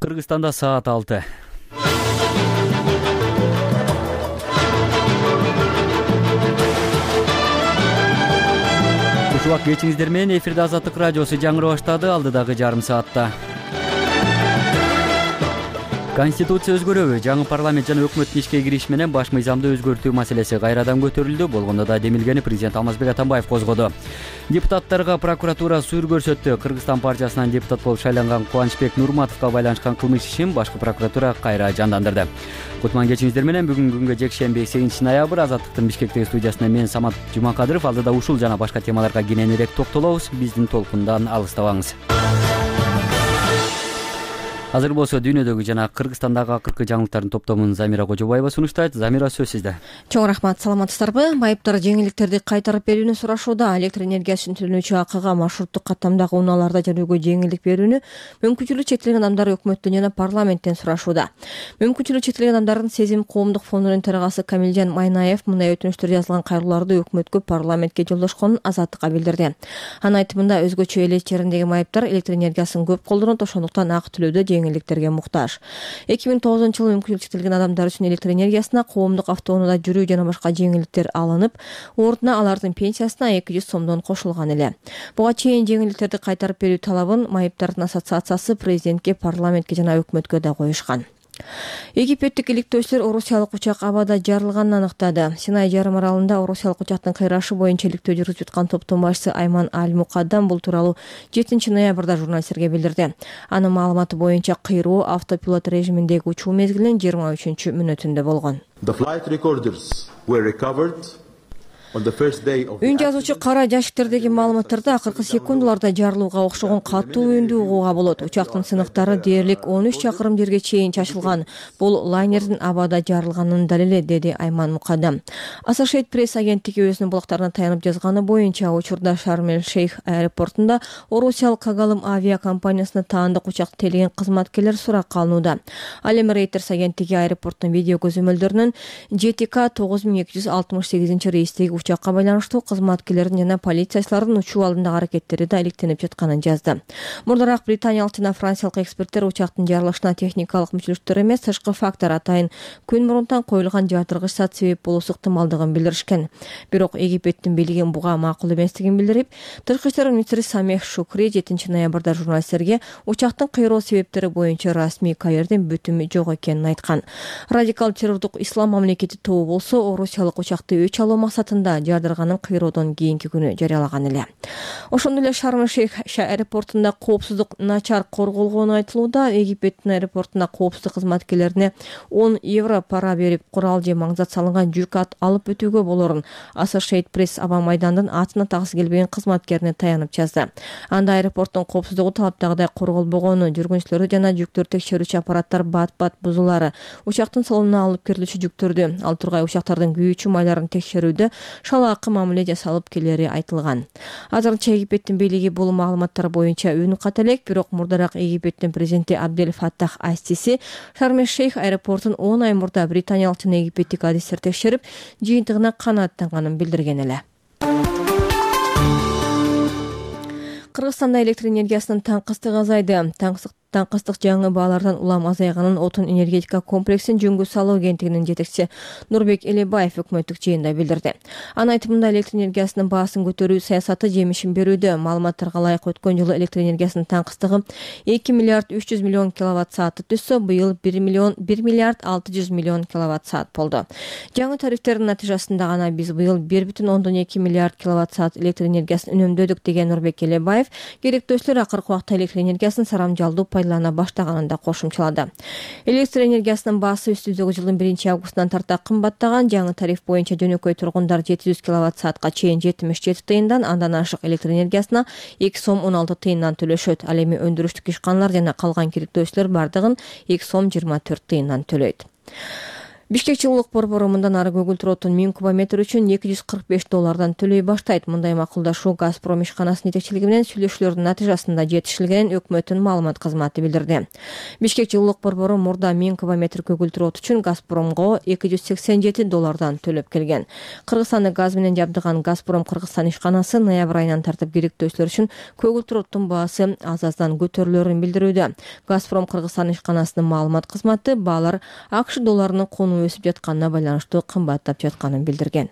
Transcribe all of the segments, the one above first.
Кыргызстанда саат 6. Ушул кечиңиздер менен эфирде Азаттык радиосу жаңыры баштады. Алдыдагы жарым саатта Конституция өзгөрөбү? Жаңы парламент жана өкмөттүн ишке кириши менен баш мыйзамды өзгөртүү маселеси кайрадан көтөрүлдү. Болгондо да демилгени президент Алмазбек Атамбаев козгоду. Депутаттарга прокуратура сүйүр көрсөттү. Кыргызстан партиясынан депутат болуп шайланган Кубанычбек Нурматовго байланышкан кылмыш ишин башкы прокуратура кайра жандандырды. Кутман кечиңиздер менен бүгүн күнгө жекшемби 8-ноябрь Азаттыктын Бишкектеги студиясында мен Самат Жумакадыров. Алдыда ушул жана башка темаларга кененирээк токтолобуз. Биздин толкундан алыстабаңыз. Азыр болсо дүйнөдөгү жана Кыргызстандагы акыркы жаңылыктардын топтомун Замира Кожобаева сунуштайт. Замира, сөз сизде. Чоң рахмат, саламатсыздарбы? Майыптар жеңилдиктерди кайтарып берүүнү сурашууда. Электр энергиясын төлөнүүчү акыга маршруттук каттамдагы унааларда жүрүүгө жеңилдик берүүнү мүмкүнчүлүгү чектелген адамдар өкмөттөн жана парламенттен сурашууда. Мүмкүнчүлүгү чектелген адамдардын Сезим коомдук фондунун төрагасы Камилжан Майнаев мындай өтүнүчтөр жазылган кайрылууларды өкмөткө, парламентке жолдошконун Азаттыкка билдирди. Анын айтымында өзгөчө эл ичеридеги майыптар электр энергиясын көп колдонот, ошондуктан акы төлөөдө жеңилдиктерге муктаж. 2009-жылы мүмкүнчүлүгү чектелген адамдар үчүн электр энергиясына, коомдук автоунаада жүрүү жана башка жеңилдиктер алынып, ордуна алардын пенсиясына 200 сомдон кошулган эле. Буга чейин жеңилдиктерди кайтарып берүү талабын майыптардын ассоциациясы президентке, парламентке жана өкмөткө да коюшкан. Египеттик иликтөөчүлөр орусиялык учак абада жарылганын аныктады. Синай жарым аралында орусиялык учактын кыйрашы боюнча иликтөө жүргүзүп жаткан топтун башчысы Айман Аль-Мукаддам бул тууралуу 7-ноябрда журналисттерге билдирди. Анын маалыматы боюнча кыйроо автопилот режиминдеги учуу мезгилинин 23-мүнөтүндө болгон. Үн жазуучу кара жашиктердеги маалыматтарда акыркы секундаларда жарылууга окшогон катуу үндү угууга болот. Учактын сыныктары дээрлик 13 чакырым жерге чейин чачылган. Бул лайнердин абада жарылганынын далили, деди Айман Мукаддам. Associated Press агенттиги өзүнүн булактарына таянып жазганы боюнча, учурда Шарм-эль-Шейх аэропортунда орусиялык Кагалым авиакомпаниясына таандык учак тейлеген кызматкерлер суракка алынууда. Ал эми Reuters агенттиги аэропорттун видео көзөмөлдөрүнүн JTK 9268 рейстеги учакка байланыштуу кызматкерлердин жана полициячылардын учуу алдындагы аракеттери да иликтенип жатканын жазды. Мурдараак британиялык жана франциялык эксперттер учактын жарылышына техникалык мүчөлүктөр эмес, тышкы фактор атайын күн мурунтан коюлган жардыргыч зат себеп болуусу ыктымалдыгын билдиришкен. Бирок Египеттин бийлиги буга макул эместигин билдирип, тышкы иштер министри Самех Шукри 7-ноябрда журналисттерге учактын кыйроо себептери боюнча расмий Каирдин бүтүмү жок экенин айткан. Радикал террордук ислам мамлекети тобу болсо орусиялык учакты өч алуу максатында жардырганын кыйроодон кийинки күнү жарыялаган эле. Ошондой эле Шарм-эль-Шейх аэропортунда коопсуздук начар корголгону айтылууда. Египеттин аэропортуна коопсуздук кызматкерлерине 10 евро пара берип, курал же маңзат салынган жүк алып өтүүгө болорун Associated Press аба майдандын атын атагысы келбеген кызматкерине таянып жазды. Анда аэропорттун коопсуздугу талаптагыдай корголбогону, жүргүнчүлөрдү жана жүктөрдү текшерүүчү аппараттар бат-бат бузулары, учактын салонуна алып кирилүүчү жүктөрдү, ал тургай учактардын күйүүчү майларын текшерүүдө шалаакы мамиле жасалып келери айтылган. Азырынча Египеттин бийлиги бул маалыматтар боюнча үн ката элек, бирок мурдараак Египеттин президенти Абдель Фаттах Ас-Сиси Шарм-эль-Шейх аэропортун 10 ай мурда британиялык жана египеттик адистер текшерип, жыйынтыгына канааттанганын билдирген эле. Кыргызстанда электр энергиясынын таңкыстыгы азайды. Таңкыстык жаңы баалардан улам азайганын отун энергетика комплексин жөнгө салуу агенттигинин жетекчиси Нурбек Элебаев өкмөттүк жыйында билдирди. Анын айтымында электр энергиясынын баасын көтөрүү саясаты жемишин берүүдө. Маалыматтарга ылайык өткөн жылы электр энергиясынын таңкыстыгы 2 миллиард 300 миллион киловатт саатты түзсө, быйыл 1 миллиард 600 миллион киловатт саат болду. Жаңы тарифтердин натыйжасында гана биз быйыл 1,2 миллиард киловатт саат электр энергиясын үнөмдөдүк, деген Нурбек Элебаев керектөөчүлөр акыркы убакта электр энергиясын сарамжалдуу пайдалана баштаганын да кошумчалады. Электр энергиясынын баасы үстүбүздөгү жылдын 1-августунан тарта кымбаттаган. Жаңы тариф боюнча жөнөкөй тургундар 700 киловатт саатка чейин 77 тыйындан, андан ашык электр энергиясына 2 сом 16 тыйындан төлөшөт. Ал эми өндүрүштүк ишканалар жана калган керектөөчүлөр бардыгын 2 сом 24 тыйындан төлөйт. Бишкек жылуулук борбору мындан ары көгүлтүр оттун 1000 кубометр үчүн $245 төлөй баштайт. Мындай макулдашуу Газпром ишканасынын жетекчилиги менен сүйлөшүүлөрдүн натыйжасында жетишилгенин өкмөттүн маалымат кызматы билдирди. Бишкек жылуулук борбору мурда 1000 кубометр көгүлтүр от үчүн Газпромго $287 төлөп келген. Кыргызстанды газ менен жабдыган Газпром Кыргызстан ишканасы ноябрь айынан тартып керектөөчүлөр үчүн көгүлтүр оттун баасы аз-аздан көтөрүлөрүн билдирүүдө. Газпром Кыргызстан ишканасынын маалымат кызматы баалар АКШ долларынын кууну өсүп жатканына байланыштуу кымбаттап жатканын билдирген.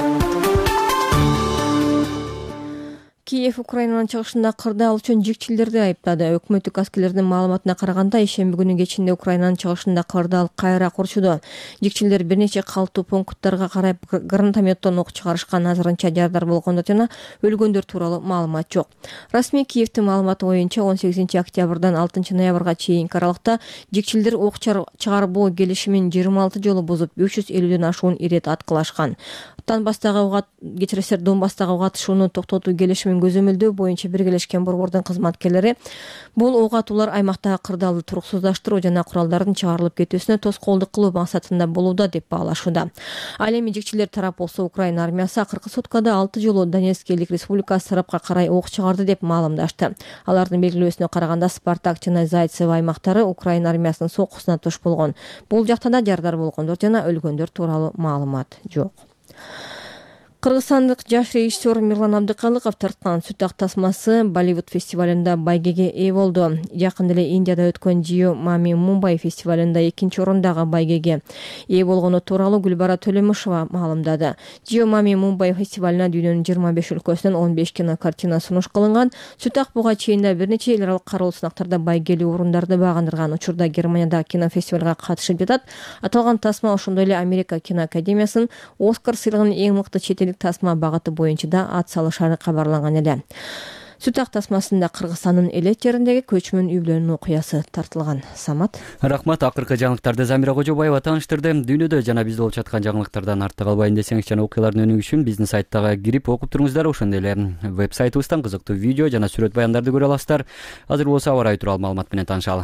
Киев Украинанын чыгышында кырдаал үчүн жикчилерди айыптады. Өкмөттүк аскерлердин маалыматына караганда, ишемби күнү кечинде Украинанын чыгышында кырдаал кайра курчуду. Жикчилер бир нече калттуу пункттарга карай гранатометтон ок чыгарышкан, азырынча жардар болгондор жана өлгөндөр тууралуу маалымат жок. Расмий Киевдин маалыматы боюнча 18 октябрдан 6 ноябрга чейинки аралыкта жикчилер ок чыгарбоо келишимин 26 жолу бузуп 350ден ашуун ирет аткылашкан. Донбасстагы ок атышууну токтотуу келишимин көзөмөлдөө боюнча биргелешкен борбордун кызматкерлери бул ок атуулар аймактагы кырдаалды туруксуздаштыруу жана куралдардын чыгарылып кетүүсүнө тоскоолдук кылуу максатында болууда деп баалашууда. Ал эми жикчилер тарап болсо Украина армиясы акыркы суткада 6 жолу Донецк элдик республикасы тарапка карай ок чыгарды деп маалымдашты. Алардын белгилөөсүнө караганда Спартак жана Зайцево аймактары Украина армиясынын соккусуна туш болгон. Бул жакта да жардар болгондор жана өлгөндөр тууралуу маалымат жок. Кыргызстандык жаш режиссер Мирлан Абдыкалыков тарткан Сүтак тасмасы Болливуд фестивалында байгеге ээ болду. Жакында эле Индияда өткөн Jio Mami Mumbai фестивалында 2-орондогу байгеге ээ болгону тууралуу Гүлбара Төлөмүшова маалымдады. Jio Mami Mumbai фестивалына дүйнөнүн 25 өлкөсүнөн 15 кинокартина сунуш кылынган. Сүтак буга чейин да бир нече эл аралык кароолуу сынактарда байгелүү орундарды багындырган. Учурда Германияда кинофестивалга катышып жатат. Аталган тасма ошондой эле Америка киноакадемиясынын Оскар сыйлыгынын эң мыкты чет тасма багыты боюнча да ат салышары кабарланган эле. Сүтак тасмасында Кыргызстандын элет жериндеги көчмөн үй-бүлөнүн окуясы тартылган. Самат. Рахмат, акыркы жаңылыктарды Замира Кожобаева тааныштырды. Дүйнөдө жана бизде болуп жаткан жаңылыктардан артта калбайын десеңиз жана окуялардын өнүгүшү үчүн биздин сайттагы кирип окуп туруңуздар. Ошондой эле веб-сайтыбыздан кызыктуу видео жана сүрөт баяндарды көрө аласыздар. Азыр болсо аба ырайы тууралуу маалымат менен таанышалы.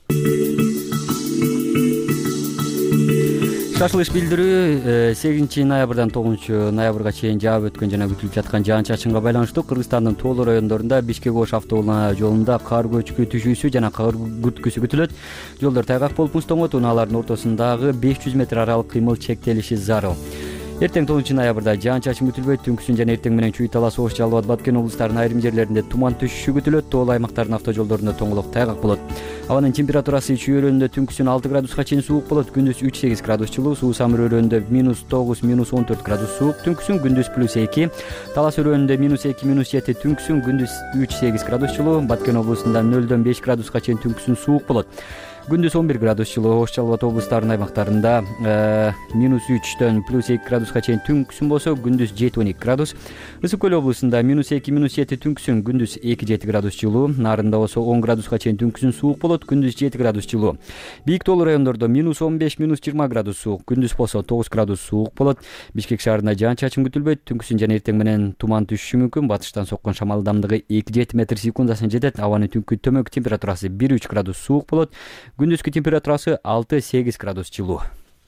Шашылыш билдирүү 8 ноябрдан 9 ноябрга чейин жаап өткөн жана күтүлүп жаткан жаан-чачынга байланыштуу Кыргызстандын Тоолу райондорунда Бишкек-Ош автоунаа жолунда кар көчкү түшүүсү жана кар күткүсү күтүлөт. Жолдор тайгак болуп муздоңот, унаалардын ортосундагы 500 метр аралык кыймыл чектелиши зарыл. Эртең 9 ноябрда жаан-чачын күтүлбөйт. Түнкүсүн жана эртең менен Чүй Талас, Ош, Жалал Абад, Баткен облустарынын айрым жерлеринде туман түшүшү күтүлөт. Тоол аймактардын автожолдорунда тоңолок тайгак болот. Абанын температурасы Чүй өрөөнүндө түнкүсүн 6 градуска чейин суук болот. Күндүз 3-8 градус жылуу. Суу Самыр өрөөнүндө -9, -14 градус суук. Түнкүсүн күндүз +2. Талас өрөөнүндө -2, -7. Түнкүсүн күндүз 3-8 градус жылуу. Баткен облусунда 0-дөн 5 градуска чейин түнкүсүн суук болот. Күндүз 11 градус жылуу. Ош, Жалал Абад облустарынын аймактарында -3дөн +2 градуска чейин түнкүсүн болсо, күндүз 7-12 градус. Ысык көл облусунда -2, -7. Түнкүсүн күндүз 2-7 градус жылуу. Нарында болсо 10 градуска чейин түнкүсүн суук болот. Күндүз 7 градус жылуу. Бийик тоолуу райондордо -15, -20 градус суук. Күндүз болсо 9 градус суук болот. Бишкек шаарында жаан-чачын күтүлбөйт. Түнкүсүн жана эртең менен туман түшүшү мүмкүн. Батыштан соккон шамал ылдамдыгы 2-7 метр секундасына жетет. Абанын түнкү төмөкү температурасы 1-3 градус суук болот. Күндүзкү температурасы 6-8 градус жылуу.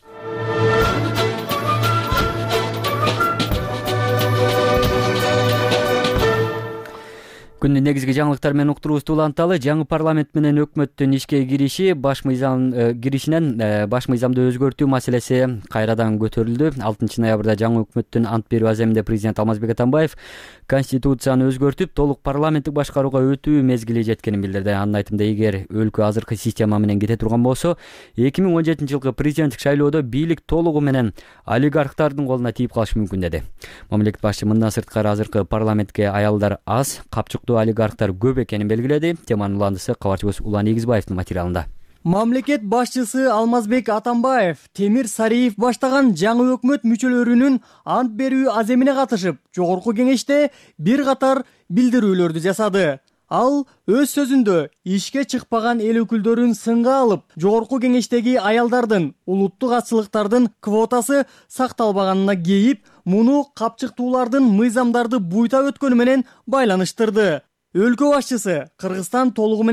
Күндүн негизги жаңылыктары менен уктуруубузду уланталы. Жаңы парламент менен өкмөттүн ишке кириши баш мыйзамды өзгөртүү маселеси кайрадан көтөрүлдү. 6 ноябрда жаңы өкмөттүн ант берүү аземинде президент Алмазбек Атамбаев Конституцияны өзгөртүп, толук парламенттик башкарууга өтүү мезгили жеткенин билдирди. Анын айтымында, эгер өлкө азыркы система менен кете турган болсо, 2017 жылкы президенттик шайлоодо бийлик толугу менен олигархтардын колуна тийип калышы мүмкүн деди. Мамлекет башчы мындан сырткары азыркы парламентке аялдар аз, капчыктуу олигархтар көп экенин белгиледи. Теманын уландысы кабарчыбыз Улан Эгизбаевдин материалында. Мамлекет башчысы Алмазбек Атамбаев Темир Сариев баштаган жаңы өкмөт мүчөлөрүнүн ант берүү аземине катышып, жогорку кеңеште бир катар билдирүүлөрдү жасады. Ал өз сөзүндө ишке чыкпаган эл өкүлдөрүн сынга алып, жогорку кеңештеги аялдардын улуттук атчылыктардын квотасы сакталбаганына кейип, муну капчыктуулардын мыйзамдарды буйта өткөнү менен байланыштырды. Өлкө башчысы Кыргызстан толугу менен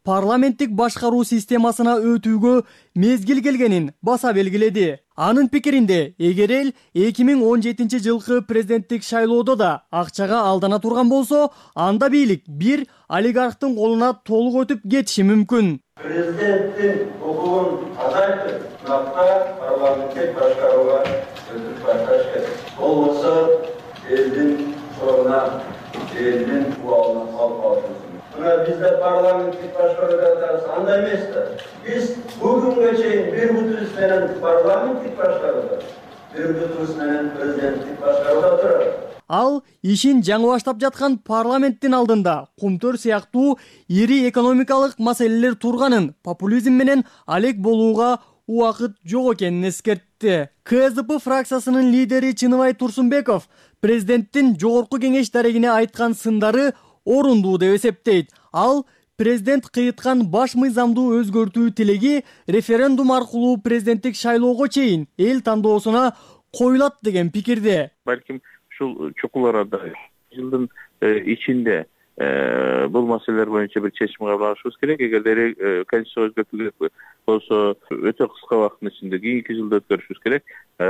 парламенттик башкаруу системасына өтүүгө мезгил келгенин баса белгиледи. Анын пикиринде, эгер эл 2017 жылкы президенттик шайлоодо да акчага алдана турган болсо, анда бийлик бир олигархтын колуна толук өтүп кетиши мүмкүн. Президенттин укугун азайтып, парламенттик башкарууга өтүп башташ керек. Болбосо элдин соруна, элдин убалына калып калышыбыз. Мына бизде парламенттик башкарууга андай эмес да. Биз бүгүнгө чейин бир бутубуз менен парламенттик башкарууда, бир бутубуз менен президенттик башкарууда турат. Ал ишин жаңы баштап жаткан парламенттин алдында кумтөр сыяктуу ири экономикалык маселелер турганын, популизм менен алек болууга убакыт жок экенин эскертти. КСДП фракциясынын лидери Чыныбай Турсунбеков президенттин жогорку кеңеш дарегине айткан сындары орундуу деп эсептейт. Ал президент кыйыткан баш мыйзамдуу өзгөртүү тилеги референдум аркылуу президенттик шайлоого чейин эл тандоосуна коюлат деген пикирде. Балким ушул чукул арада жылдын ичинде бул маселелер боюнча бир чечим кабыл алышыбыз керек. Эгер конституция өзгөртүү керек болсо өтө кыска убакыттын ичинде кийинки жылда өткөрүшүбүз керек.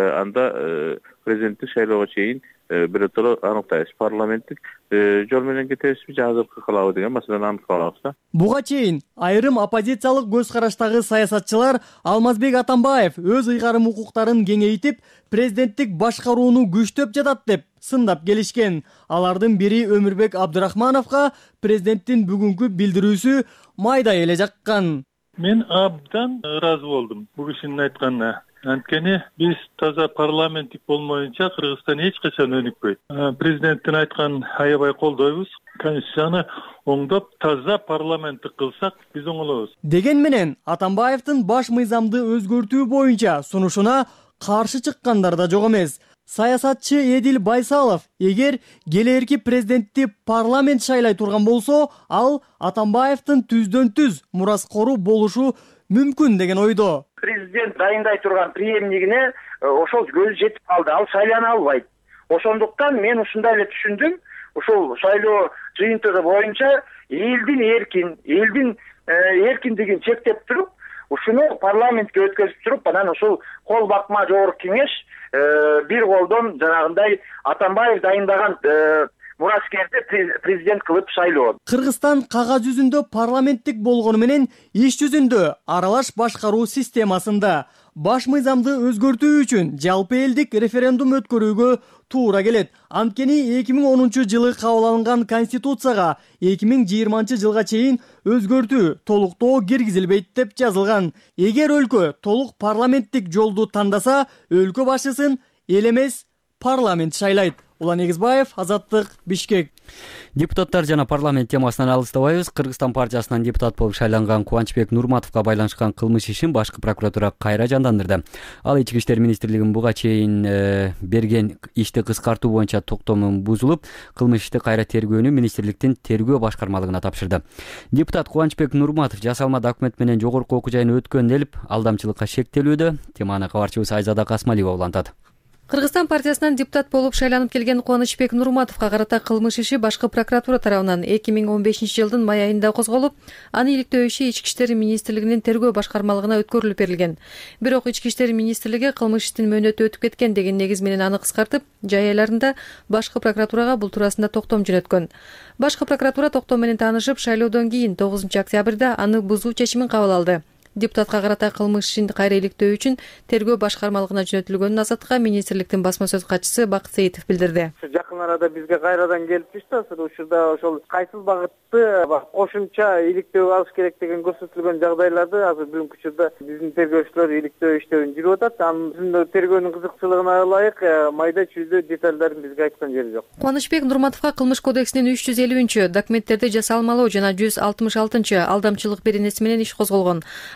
Анда президенттик шайлоого чейин биротоло аныктайбыз. Парламенттик жол менен кетебизби же азыркы кылабы деген маселени аныктап алабыз да. Буга чейин айрым оппозициялык көз караштагы саясатчылар Алмазбек Атамбаев өз ыйгарым укуктарын кеңейтип, президенттик башкарууну күчтөп жатат деп сындап келишкен. Алардын бири Өмүрбек Абдырахмановго президенттин бүгүнкү билдирүүсү майдай эле жаккан. Мен абдан ыраазы болдум бул кишинин айтканына. Анткени биз таза парламенттик болмоюнча Кыргызстан эч качан өнүкпөйт. Президенттин айтканын аябай колдойбуз. Конституцияны оңдоп, таза парламенттик кылсак, биз оңолобуз. Деген менен Атамбаевдин баш мыйзамды өзгөртүү боюнча сунушуна каршы чыккандар да жок эмес. Саясатчы Эдил Байсалов, эгер келээрки президентти парламент шайлай турган болсо, ал Атамбаевдин түздөн-түз мураскору болушу мүмкүн деген ойдо. Президент дайындай турган преемнигине ошол көз жетип калды. Ал шайлана албайт. Ошондуктан мен ушундай эле түшүндүм. Ушул шайлоо жыйынтыгы боюнча элдин эркиндигин чектеп туруп, ушуну парламентке өткөрүп туруп, анан ушул кол бакма жогорку кеңеш бир колдон жанагындай Атамбаев дайындаган мураскерди президент кылып шайлоо. Кыргызстан кагаз жүзүндө парламенттик болгону менен иш жүзүндө аралаш башкаруу системасында баш мыйзамды өзгөртүү үчүн жалпы элдик референдум өткөрүүгө туура келет. Анткени 2010 жылы кабыл алынган конституцияга 2020 жылга чейин өзгөртүү толуктоо киргизилбейт деп жазылган. Эгер өлкө толук парламенттик жолду тандаса, өлкө башчысын эл эмес парламент шайлайт. Улан Эгизбаев, Азаттык, Бишкек. Депутаттар жана парламент темасынан алыстабайбыз. Кыргызстан партиясынан депутат болуп шайланган Кубанычбек Нурматовго байланышкан кылмыш ишин башкы прокуратура кайра жандандырды. Ал Ички иштер министрлигинин буга чейин берген ишти кыскартуу боюнча токтомун бузулуп, кылмыш ишти кайра тергөөнү министрликтин тергөө башкармалыгына тапшырды. Депутат Кубанычбек Нурматов жасалма документ менен жогорку окуу жайына өткөнүн элип, алдамчылыкка шектелүүдө. Теманы кабарчыбыз Айзада Касмалиева улантат. Кыргызстан партиясынан депутат болуп шайланып келген Кубанычбек Нурматовго карата кылмыш иши башкы прокуратура тарабынан 2015 жылдын май айында козголуп, анын иликтөө иши Ички иштер министрлигинин тергөө башкармалыгына өткөрүлүп берилген. Бирок Ички иштер министрлиги кылмыш иштин мөөнөтү өтүп кеткен деген негиз менен аны кыскартып, жай айларында башкы прокуратурага бул туурасында токтом жөнөткөн. Башкы прокуратура токтом менен таанышып, шайлоодон кийин 9 октябрда аны бузуу чечимин кабыл алды. Депутатка карата кылмыш ишин кайра иликтөө үчүн тергөө башкармалыгына жөнөтүлгөнүн Азаттыкка министрликтин басма сөз катчысы Бакыт Сейитов билдирди. Жакын арада бизге кайрадан келип түштү. Ушурда ошол кайсыл багытты кошумча иликтөө алыш керек деген көрсөтүлгөн жагдайларды азыр бүгүнкү учурда биздин тергөөчүлөр иликтөө иштебин жүрүп атат. Анын тергөөнүн кызыкчылыгына ылайык майда чүйдө деталдарын бизге айткан жери жок. Кубанычбек Нурматовго кылмыш кодексинин 350-чы документтерди жасалмалоо жана 166-чы алдамчылык беренеси менен иш козголгон.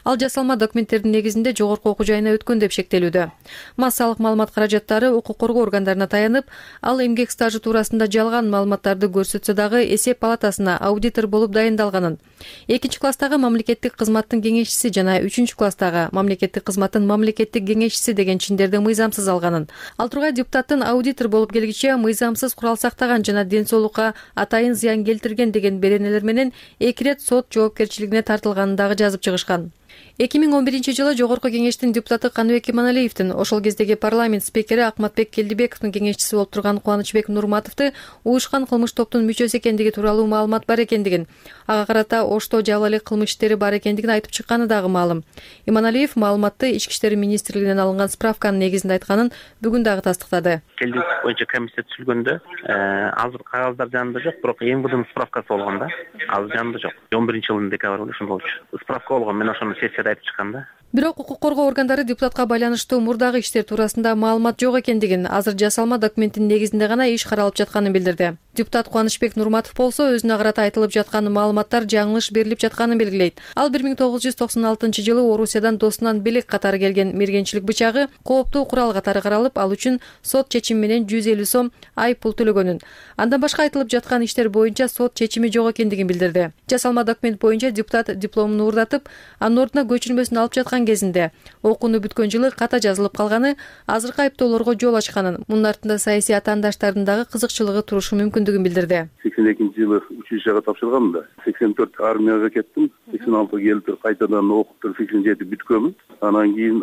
Ал жасалма документтердин негизинде жогорку окуу жайына өткөн деп шектелүүдө. Массалык маалымат каражаттары укук коргоо органдарына таянып, ал эмгек стажы туурасында жалган маалыматтарды көрсөтсө дагы эсеп палатасына аудитор болуп дайындалганын, 2-класстагы мамлекеттик кызматтын кеңешчиси жана 3-класстагы мамлекеттик кызматтын мамлекеттик кеңешчиси деген чиндерди мыйзамсыз алганын. Ал тургай депутаттын аудитор болуп келгиче мыйзамсыз курал сактаган жана ден соолукка атайын зыян келтирген деген беренелер менен 2 рет сот жоопкерчилигине тартылганын дагы жазып чыгышкан. 2011-жылы Жогорку кеңештин депутаты Каныбек Иманалиевдин ошол кездеги парламент спикери Акматбек Келдибековдун кеңешчиси болуп турган Кубанычбек Нурматовду уюшкан кылмыш топтун мүчөсү экендиги тууралуу маалымат бар экендигин, ага карата Ошто жабыл элек кылмыш иштери бар экендигин айтып чыкканы дагы маалым. Иманалиев маалыматты Ички иштер министрлигинен алынган справканын негизинде айтканын бүгүн дагы тастыктады. Келдибеков боюнча комиссия түзүлгөндө азыр кагаздар жанында жок, бирок МВДнын справкасы болгон да. Азыр жанында жок. 11-жылдын декабрында ошондо болчу. Справка болгон, мен ошону сессияда айтып чыкканда. Бирок укук коргоо органдары депутатка байланыштуу мурдагы иштер туурасында маалымат жок экендигин, азыр жасалма документтин негизинде гана иш каралып жатканын билдирди. Депутат Кубанычбек Нурматов болсо өзүнө карата айтылып жаткан маалыматтар жаңылыш берилип жатканын белгилейт. Ал 1996-жылы Орусиядан досунан белек катары келген мергенчилик бычагы кооптуу курал катары каралып, ал үчүн сот чечими менен 150 сом айып пул төлөгөнүн. Андан башка айтылып жаткан иштер боюнча сот чечими жок экендигин билдирди. Жасалма документ боюнча депутат дипломун уурдатып, анын ордуна көчүрмөсүн алып жаткан кезинде окууну бүткөн жылы ката жазылып калганы азыркы айыптоолорго жол ачканын, мунун артында саясий атаандаштардын дагы кызыкчылыгы турушу мүмкүндүгүн билдирди. 82-жылы училищага тапшырганмын да. 84 армияга кеттим. 86 келип кайтадан окуп 87 бүткөнмүн. Анан кийин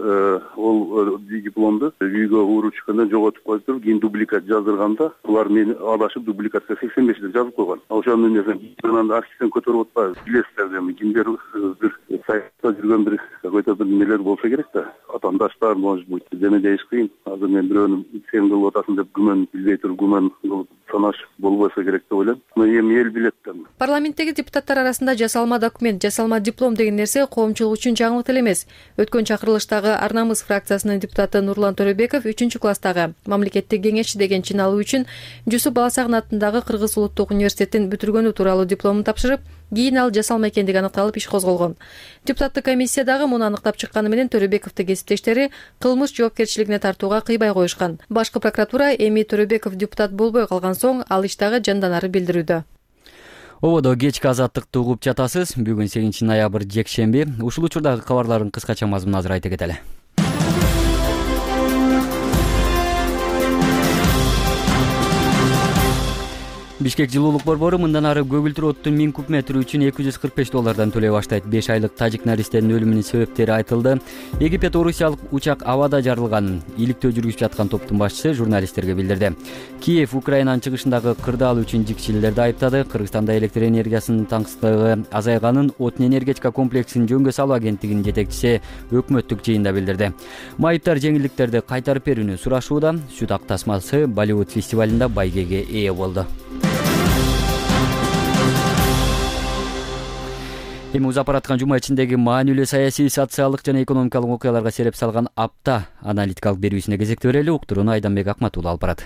ол дипломду үйгө уруп чыкканда жоготуп коюптур. Кийин дубликат жаздырганда булар мени адашып дубликатка 85 деп жазып койгон. Ошондон анан архивден көтөрүп атпайбы. Билесиздер эми кимдер бир саякта жүргөн бир какой-то бир нелер болсо керек да. Атаандаштар, может быть, дене дейиш кыйын. Азыр мен бирөөнү сен кылып атасың деп күмөн билбей туруп күмөн кылып санашып болбосо керек деп ойлойм. Эми эл билет да. Парламенттеги депутаттар арасында жасалма документ, жасалма диплом деген нерсе коомчулук үчүн жаңылык эле эмес. Өткөн чакырылыштагы Ар намыс фракциясынын депутаты Нурлан Төрөбеков 3-класстагы мамлекеттик кеңешчи деген чин алуу үчүн Жусуп Баласагын атындагы Кыргыз улуттук университетин бүтүргөнү тууралуу дипломун тапшырып, кийин ал жасалма экендиги аныкталып иш козголгон. Депутаттык комиссиядагы муну аныктап чыкканы менен Төрөбековду кесиптештери кылмыш жоопкерчилигине тартууга кыйбай коюшкан. Башкы прокуратура эми Төрөбеков депутат болбой калган соң ал иш дагы жанданары билдирүүдө. Ободо кечки азаттыкты угуп жатасыз. Бүгүн 8-ноябрь жекшемби. Ушул учурдагы кабарлардын кыскача мазмунун азыр айта кетели. Бишкек жылуулук борбору мындан ары көгүлтүр оттун 1000 куб метри үчүн $245 төлөй баштайт. 5 айлык тажик наристенин өлүмүнүн себептери айтылды. Египет орусиялык учак абада жарылганын иликтөө жүргүзүп жаткан топтун башчысы журналисттерге билдирди. Киев Украинанын чыгышындагы кырдаал үчүн жикчилерди айыптады. Кыргызстанда электр энергиясынын таңсыздыгы азайганын Отун энергетика комплексин жөнгө салуу агенттигинин жетекчиси өкмөттүк жыйында билдирди. Майыптар жеңилдиктерди кайтарып берүүнү сурашууда. Сүт ак тасмасы Болливуд фестивалында байгеге ээ болду. Эми узап бараткан жума ичиндеги маанилүү саясий, социалдык жана экономикалык окуяларга сереп салган апта аналитикалык берүүсүнө кезекти берели. Уктурууну Айданбек Акматулла алып барат.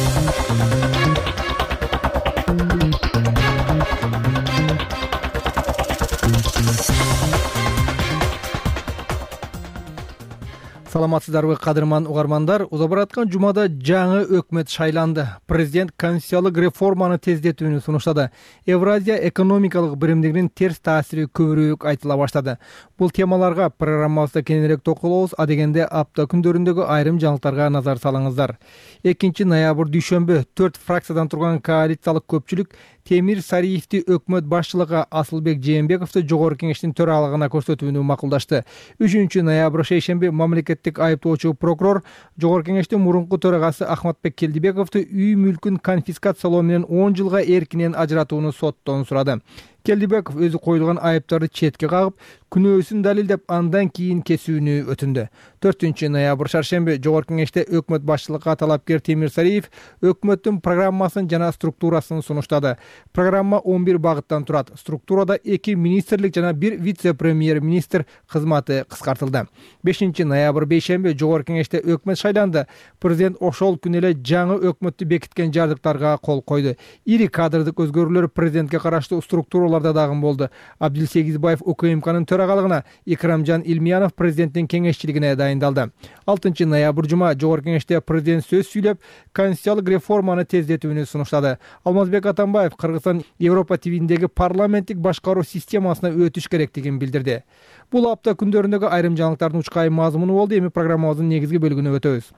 Саламатсыздарбы кадырман угармандар, узап бараткан жумада жаңы өкмөт шайланды. Президент конституциялык реформаны тездетүүнү сунуштады. Евразия экономикалык биримдигинин терс таасири көбүрөөк айтыла баштады. Бул темаларга программабызда кененирээк токолобуз, адегенде апта күндөрүндөгү айрым жаңылыктарга назар салыңыздар. 2-ноябрь дүйшөмбү 4 фракциядан турган коалициялык көпчүлүк Темир Сариевди өкмөт башчылыгы Асылбек Жээнбековду жогорку кеңештин төралыгына көрсөтүүнү макулдашты. 3-ноябрь шейшемби мамлекеттик айыптоочу прокурор жогорку кеңештин мурунку төрагасы Ахматбек Келдибековду үй мүлкүн конфискациялоо менен 10 жылга эркинен ажыратууну соттон сурады. Келдибеков өзү коюлган айыптарды четке кагып, күнөөсүн далилдеп, андан кийин кесүүнү өтүндү. 4-ноябрь шаршемби жогорку кеңеште өкмөт башчылыгына талапкер Темир Сариев өкмөттүн программасын жана структурасын сунуштады. Программа 11 багыттан турат. Структурада 2 министрлик жана 1 вице-премьер-министр кызматы кыскартылды. 5-ноябрь бейшемби жогорку кеңеште өкмөт шайланды. Президент ошол күнү эле жаңы өкмөттү бекиткен жардыктарга кол койду. Ири кадрдык өзгөрүүлөр президентке караштуу структуралар учурларда дагы болду. Абдил Сегизбаев УКМКнын төрагалыгына, Икрамжан Илмиянов президенттин кеңешчилигине дайындалды. 6 ноябрь жума Жогорку Кеңеште президент сөз сүйлөп, конституциялык реформаны тездетүүнү сунуштады. Алмазбек Атамбаев Кыргызстан Европа тивиндеги парламенттик башкаруу системасына өтүш керектигин билдирди. Бул апта күндөрүндөгү айрым жаңылыктардын учкай мазмуну болду. Эми программабыздын негизги бөлүгүнө өтөбүз.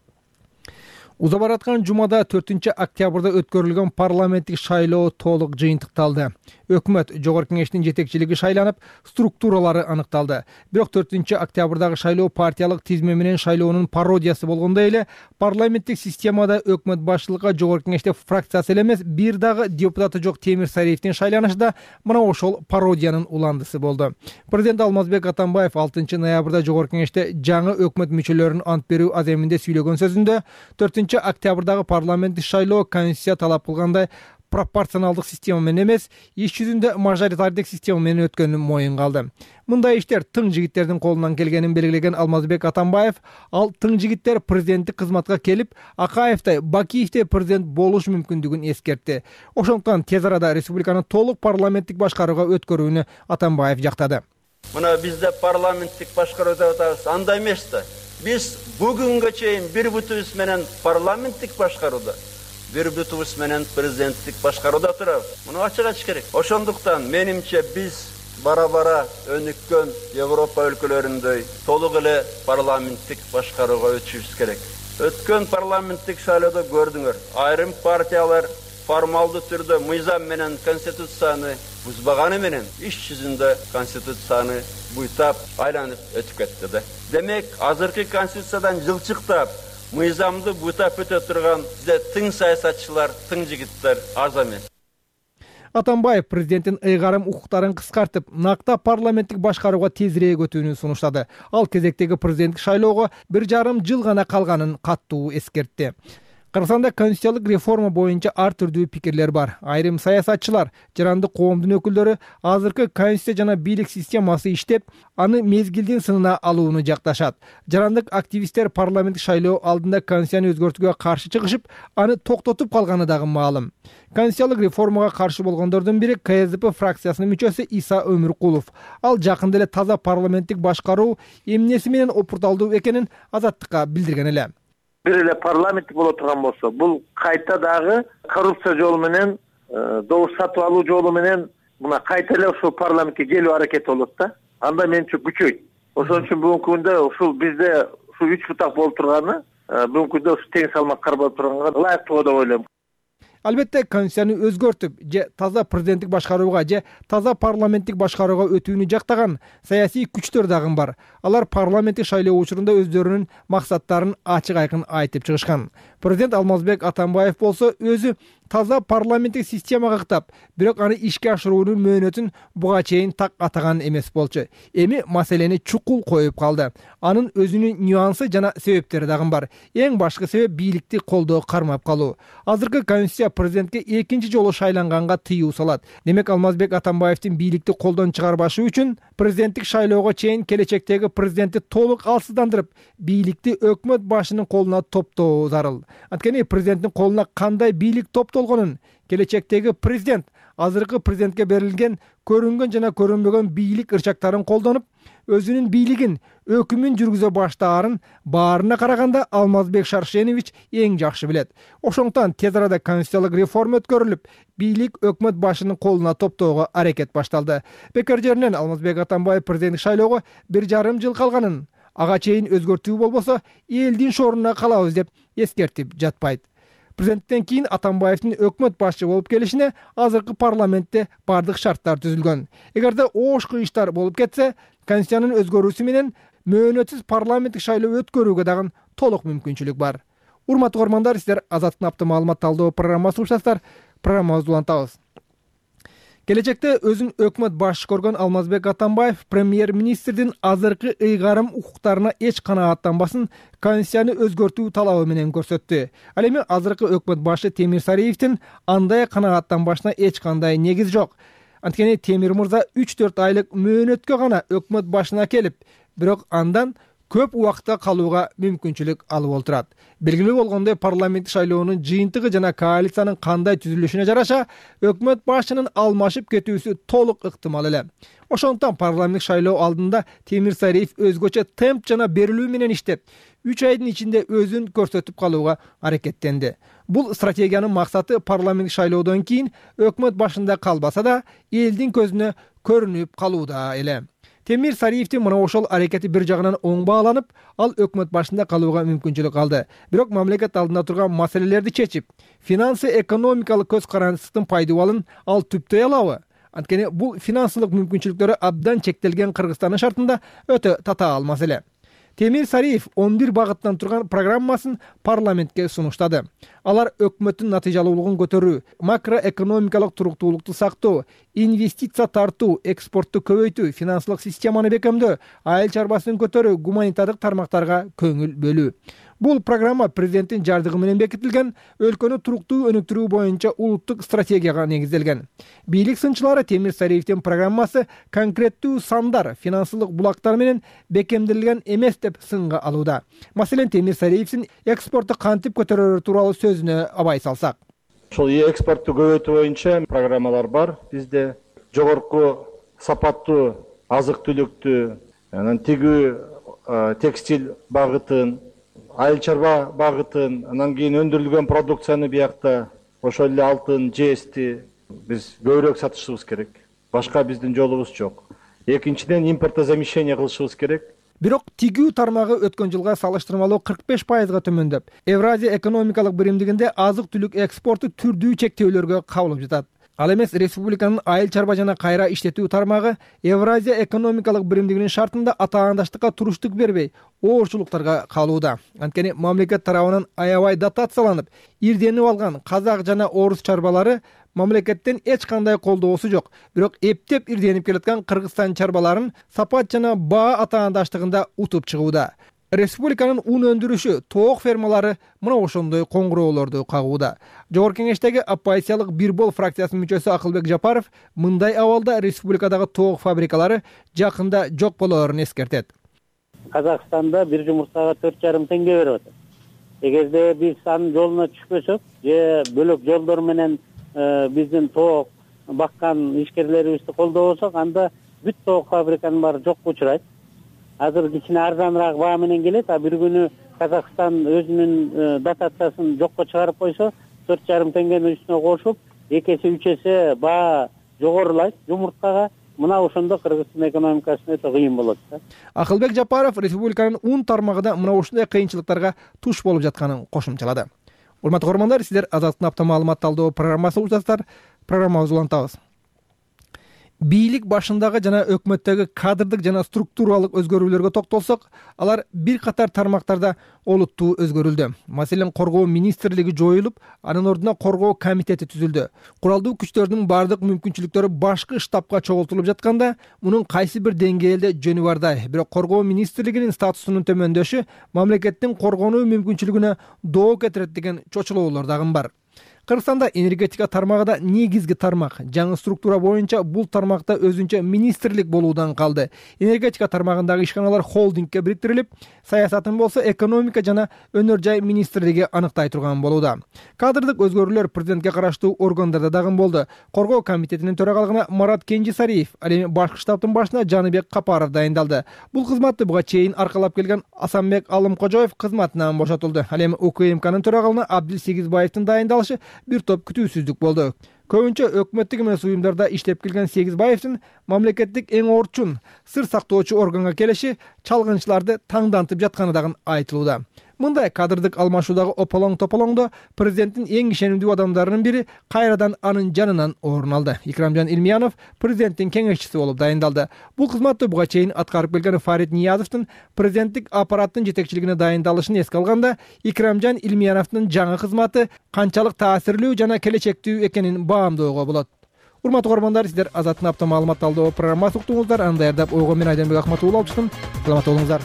Уза бараткан жумада 4 октябрда өткөрүлгөн парламенттик шайлоо толук жыйынтыкталды. Өкмөт Жогорку Кеңештин жетекчилиги шайланып, структуралары аныкталды. Бирок 4 октябрдагы шайлоо партиялык тизме менен шайлоонун пародиясы болгондой эле, парламенттик системада өкмөт башчылыкка Жогорку Кеңеште фракциясы эле эмес, бир дагы депутаты жок Темир Сариевдин шайланышы да мына ошол пародиянын уландысы болду. Президент Алмазбек Атамбаев 6 ноябрда Жогорку Кеңеште жаңы өкмөт мүчөлөрүнүн ант берүү аземинде сүйлөгөн сөзүндө 4 октябрдагы парламенттик шайлоо конституция талап кылгандай пропорционалдык система менен эмес, иш жүзүндө мажоритардык система менен өткөнүн моюнга алды. Мындай иштер тың жигиттердин колунан келгенин белгилеген Алмазбек Атамбаев, ал тың жигиттер президенттик кызматка келип, Акаевтай, Бакиевдей президент болуш мүмкүндүгүн эскертти. Ошондуктан тез арада республиканы толук парламенттик башкарууга өткөрүүнү Атамбаев жактады. Мына бизде парламенттик башкаруу деп атабыз, андай эмес да. Биз бүгүнгө чейин бир бүтүбүз менен парламенттик башкарууда, бир бүтүбүз менен президенттик башкарууда турабыз. Муну ачык керек. Ошондуктан менимче биз бара-бара өнүккөн Европа өлкөлөрүндөй толук эле парламенттик башкарууга өтүшүбүз керек. Өткөн парламенттик шайлоодо көрдүңөр, айрым партиялар формалдуу түрдө мыйзам менен конституцияны бузбаганы менен иш жүзүндө конституцияны буйтап айланып өтүп кетти да. Демек, азыркы конституциядан жылчыктап, мыйзамды буйтап өтө турган бизде тың саясатчылар, тың жигиттер аз эмес. Атамбаев президенттин ыйгарым укуктарын кыскартып, накта парламенттик башкарууга тезирээк өтүүнү сунуштады. Ал кезектеги президенттик шайлоого 1,5 жыл гана калганын каттуу эскертти. Кыргызстанда конституциялык реформа боюнча ар түрдүү пикирлер бар. Айрым саясатчылар, жарандык коомдун өкүлдөрү азыркы конституция жана бийлик системасы иштеп, аны мезгилдин сынына алууну жакташат. Жарандык активисттер парламенттик шайлоо алдында конституцияны өзгөртүүгө каршы чыгышып, аны токтотуп калганы дагы маалым. Конституциялык реформага каршы болгондордун бири КСДП фракциясынын мүчөсү Иса Өмүркулов. Ал жакында эле таза парламенттик башкаруу эмнеси менен опурталдуу экенин Азаттыкка билдирген эле. Бир эле парламенттик боло турган болсо, бул кайта дагы коррупция жолу менен, добуш сатып алуу жолу менен мына кайта эле ушул парламентке келүү аракети болот да. Анда менче күчөйт. Ошон үчүн бүгүнкү күндө ушул бизде ушул 3 бутак болуп турганы, бүгүнкү күндө ушу тең салмак каралып турганга ылайыктуу деп ойлойм. Албетте конституцияны өзгөртүп, же таза президенттик башкарууга, же таза парламенттик башкарууга өтүүнү жактаган саясий күчтөр дагы бар. Алар парламенттик шайлоо учурунда өздөрүнүн максаттарын ачык айкын айтып чыгышкан. Президент Алмазбек Атамбаев болсо өзү таза парламенттик системага кытап, бирок аны ишке ашыруунун мөөнөтүн буга чейин так атаган эмес болчу. Эми маселени чукул коюп калды. Анын өзүнүн нюансы жана себептери дагы бар. Эң башкы себеп бийликти колдоо кармап калуу. Азыркы конституция президентке экинчи жолу шайланганга тыюу салат. Демек Алмазбек Атамбаевдин бийликти колдон чыгарбашы үчүн президенттик шайлоого чейин келечектеги президентти толук алсыздандырып, бийликти өкмөт башынын колуна топтоо зарыл. Анткени президенттин колуна кандай бийлик топтолгонун келечектеги президент азыркы президентке берилген көрүнгөн жана көрүнбөгөн бийлик ырчактарын колдонуп, өзүнүн бийлигин, өкүмүн жүргүзө баштаарын баарына караганда Алмазбек Шаршенович эң жакшы билет. Ошондуктан тез арада конституциялык реформа өткөрүлүп, бийлик өкмөт башынын колуна топтоого аракет башталды. Бекер жеринен Алмазбек Атамбаев президенттик шайлоого 1,5 жыл калганын, ага чейин өзгөртүү болбосо элдин шорунна калабыз деп эскертип жатпайт. Президенттен кийин Атамбаевдин өкмөт башчы болуп келишине азыркы парламентте бардык шарттар түзүлгөн. Эгерде ош кыйыштар болуп кетсе, конституциянын өзгөрүүсү менен мөөнөтсүз парламенттик шайлоо өткөрүүгө дагы толук мүмкүнчүлүк бар. Урматтуу көрөрмандар, сиздер Азаттык апта маалымат талдоо программасын уктасыздар. Программабызды улантабыз. Келечекте өзүн өкмөт башчы көргөн Алмазбек Атамбаев премьер-министрдин азыркы ыйгарым укуктарына эч канааттанбасын конституцияны өзгөртүү талабы менен көрсөттү. Ал эми азыркы өкмөт башчы Темир Сариевдин андай канааттанбашына эч кандай негиз жок. Анткени Темир мырза 3-4 айлык мөөнөткө гана өкмөт башына келип, бирок андан көп убакытка калууга мүмкүнчүлүк алып отурат. Белгилүү болгондой, парламент шайлоонун жыйынтыгы жана коалициянын кандай түзүлүшүнө жараша өкмөт башчынын алмашып кетүүсү толук ыктымал эле. Ошондуктан парламент шайлоо алдында Темир Сариев өзгөчө темп жана берилүү менен иштеп, 3 айдын ичинде өзүн көрсөтүп калууга аракеттенди. Бул стратегиянын максаты парламент шайлоодон кийин өкмөт башында калбаса да, элдин көзүнө көрүнүп калууда эле. Темир Сариевдин мына ошол аракети бир жагынан оң бааланып, ал өкмөт башында калууга мүмкүнчүлүк алды. Бирок мамлекет алдында турган маселелерди чечип, финансы экономикалык көз карандысынын пайдубалын ал түптөй алабы? Анткени бул финансылык мүмкүнчүлүктөрү абдан чектелген Кыргызстандын шартында өтө татаал маселе. Темир Сариев 11 багыттан турган программасын парламентке сунуштады. Алар өкмөттүн натыйжалуулугун көтөрүү, макроэкономикалык туруктуулукту сактоо, инвестиция тартуу, экспортту көбөйтүү, финансылык системаны бекемдөө, айыл чарбасын көтөрүү, гуманитардык тармактарга көңүл бөлүү. Бул программа президенттин жардыгы менен бекитилген, өлкөнү туруктуу өнүктүрүү боюнча улуттук стратегияга негизделген. Бийлик сынчылары Темир Сариевдин программасы конкреттүү сандар, финансылык булактар менен бекемделген эмес деп сынга алууда. Маселен, Темир Сариевдин экспортту кантип көтөрөрү тууралуу сөзүнө абай салсак. Ошол экспортту көбөйтүү боюнча программалар бар. Бизде жогорку сапаттуу азык-түлүктү, анан тигүү текстиль багытын, айыл чарба багытын, анан кийин өндүрүлгөн продукцияны биякта, ошол эле алтын, жести биз көбүрөөк сатышыбыз керек. Башка биздин жолубуз жок. Экинчиден, импортозамещение кылышыбыз керек. Бирок тигүү тармагы өткөн жылга салыштырмалуу 45%га төмөндөп, Евразия экономикалык биримдигинде азык-түлүк экспорту түрдүү чектөөлөргө кабылып жатат. Ал эмес республиканын айыл чарба жана кайра иштетүү тармагы Евразия экономикалык биримдигинин шартында атаандаштыкка туруштук бербей, оорчулуктарга калууда. Анткени мамлекет тарабынан аябай дотацияланып, ирденип алган казак жана орус чарбалары мамлекеттен эч кандай колдоосу жок. Бирок эптеп ирденип келаткан Кыргызстан чарбаларын сапат жана баа атаандаштыгында утуп чыгууда. Республиканын ун өндүрүшү, тоок фермалары мына ошондой коңгуроолорду кагууда. Жогорку кеңештеги оппозициялык Бир бол фракциясынын мүчөсү Акылбек Жапаров мындай абалда республикадагы тоок фабрикалары жакында жок болоорун эскертет. Казакстанда бир жумуртага 4,5 теңге берип атат. Эгерде биз анын жолуна түшпөсөк, же бөлөк жолдор менен биздин тоок баккан ишкерлерибизди колдобосок, анда бүт тоок фабриканын баары жокко учурайт. Азыр кичине арзаныраак баа менен келет, а бир күнү Казакстан өзүнүн дотациясын жокко чыгарып койсо, 4,5 теңгенин үстүнө кошуп, 2 эсе 3 эсе баа жогорулайт жумурткага. Мына ошондо Кыргызстан экономикасына өтө кыйын болот да. Акылбек Жапаров республиканын ун тармагында мына ушундай кыйынчылыктарга туш болуп жатканын кошумчалады. Урматтуу көрөрмандар, сиздер Азаттын апта маалымат талдоо программасы угуп программабызды улантабыз. Бийлик башындагы жана өкмөттөгү кадрдык жана структуралык өзгөрүүлөргө токтолсок, алар бир катар тармактарда олуттуу өзгөрүлдү. Маселен, коргоо министрлиги жоюлуп, анын ордуна коргоо комитети түзүлдү. Куралдуу күчтөрдүн бардык мүмкүнчүлүктөрү башкы штабка чогултулуп жатканда, мунун кайсы бир деңгээлде жөнү бардай. Бирок коргоо министрлигинин статусунун төмөндөшү мамлекеттин коргонуу мүмкүнчүлүгүнө доо кетирет деген чочулоолор дагы бар. Кыргызстанда энергетика тармагы да негизги тармак. Жаңы структура боюнча бул тармакта өзүнчө министрлик болуудан калды. Энергетика тармагындагы ишканалар холдингке бириктирилип, саясатын болсо экономика жана өнөр жай министрлиги аныктай турган болууда. Кадрдык өзгөрүүлөр президентке караштуу органдарда дагы болду. Коргоо комитетинин төрагалыгына Марат Кенжесариев, ал эми башкы штабтын башына Жаныбек Капаров дайындалды. Бул кызматты буга чейин аркалап келген Асанбек Алымкожоев кызматынан бошотулду. Ал эми УКМКнын төрагалына Абдил Сегизбаевдин дайындалышы бир топ күтүүсүздүк болду. Көбүнчө өкмөттүк эмес уюмдарда иштеп келген Сегизбаевдин мамлекеттик эң орчун сыр сактоочу органга келиши чалгынчыларды таңдантып жатканы дагы айтылууда. Мындай кадрдык алмашуудагы ополоң-тополоңдо президенттин эң ишенимдүү адамдарынын бири кайрадан анын жанынан орун алды. Икрамжан Илмиянов президенттин кеңешчиси болуп дайындалды. Бул кызматты буга чейин аткарып келген Фарид Ниязовдун президенттик аппараттын жетекчилигине дайындалышын эске алганда, Икрамжан Илмияновдун жаңы кызматы канчалык таасирлүү жана келечектүү экенин баамдоого болот. Урматтуу көрөрмандар, сиздер Азаттын апта маалымат талдоо программасы уктуңуздар. Аны даярдап ойгон мен Айданбек Акматулла алып чыктым. Саламат болуңуздар.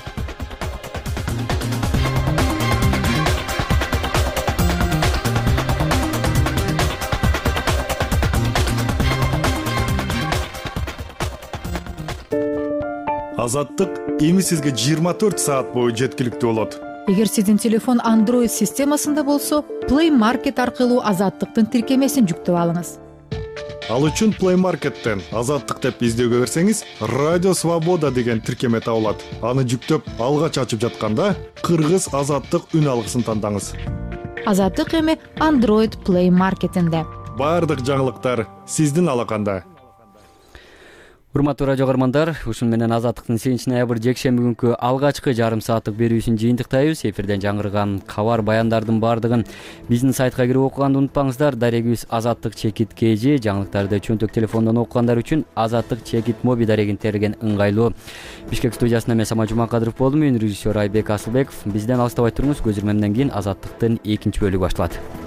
Азаттык эми сизге 24 саат бою жеткиликтүү болот. Эгер сиздин телефон Android системасында болсо, Play Market аркылуу Азаттыктын тиркемесин жүктөп алыңыз. Ал үчүн Play Market'тен Азаттык деп издөөгө берсеңиз, Радио Свобода деген тиркеме табылат. Аны жүктөп, алгач ачып жатканда Кыргыз Азаттык үн алгысын тандаңыз. Азаттык эми Android Play Market'инде. Бардык жаңылыктар сиздин алаканда. Урматтуу радио көрөрмандар, ушун менен Азаттыктын 8-ноябрь жекшемби күнкү алгачкы жарым сааттык берүүсүн жыйынтыктайбыз. Эфирден жаңырган кабар баяндардын бардыгын биздин сайтка кирип окуганды унутпаңыздар. Дарегибиз Азаттык чекит KG, жаңылыктарды чөнтөк телефондон окугандар үчүн Азаттык чекит моби дарегин терген ыңгайлуу. Бишкек студиясында мен Самат Жумакадыров болдум, мен режиссер Айбек Асылбеков. Бизден алыстабай туруңуз, көз ирмемден кийин Азаттыктын 2-бөлүгү башталат.